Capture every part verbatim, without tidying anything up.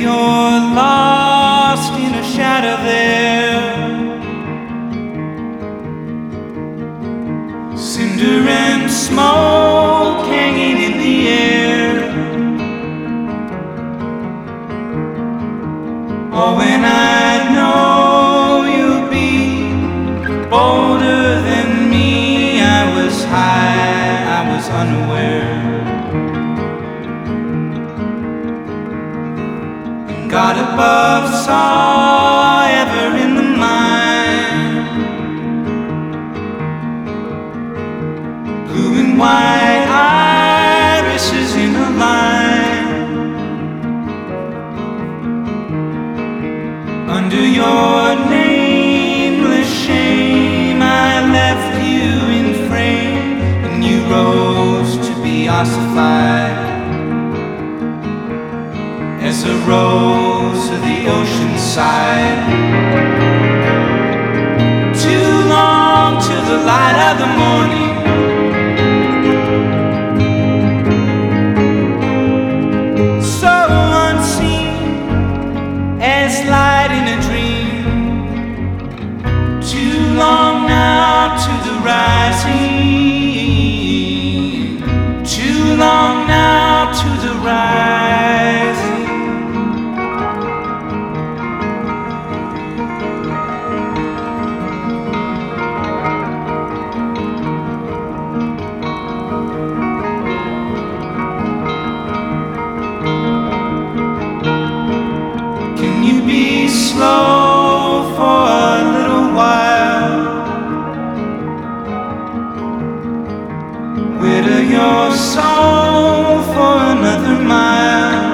you're lost in a shadow there, cinder and smoke hanging in the air. Oh, when I know you'll be bolder than me, I was high, I was unaware. God above saw ever in the mind, blue and white irises in a line. Under your nameless shame I left you in frame, and you rose to be ossified as a rose of the ocean side. Too long till the light of the morning, so unseen as light in a dream. Too long now to the rising, too long now to the rising. Be slow for a little while, wither your soul for another mile.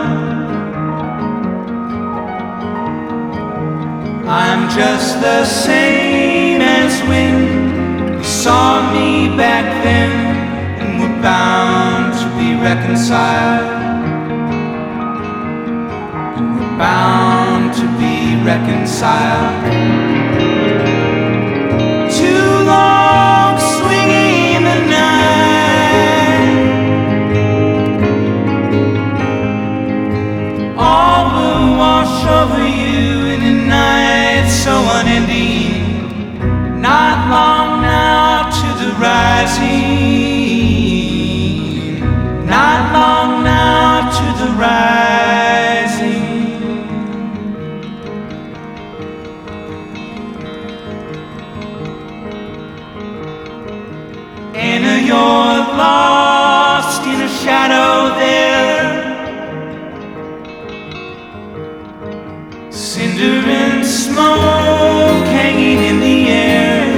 I'm just the same as when you saw me back then, and we're bound to be reconciled, and we're bound to be reconciled. Too long swinging the night, all will wash over you in a night so unending. Not long now to the rising, not long now to the rising. Anna, you're lost in a shadow there, cinder and smoke hanging in the air.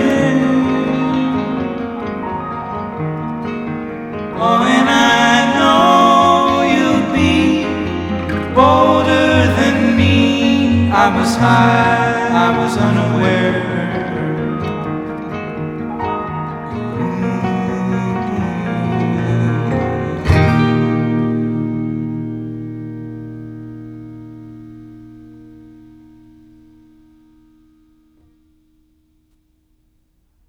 Oh, and I know you'll be bolder than me. I was high, I was unaware.